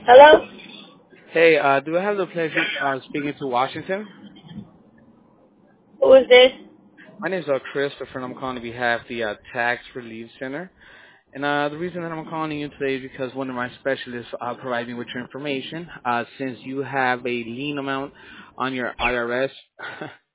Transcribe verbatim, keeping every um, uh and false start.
Hello? Hey, uh, do I have the pleasure uh, speaking to Washington? Who is this? My name is uh, Christopher, and I'm calling on behalf of the uh, Tax Relief Center. And uh, the reason that I'm calling you today is because one of my specialists uh, provided me with your information. Uh, since you have a lien amount on your I R S,